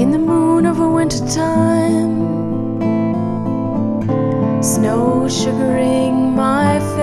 in the moon of a winter time, snow sugaring my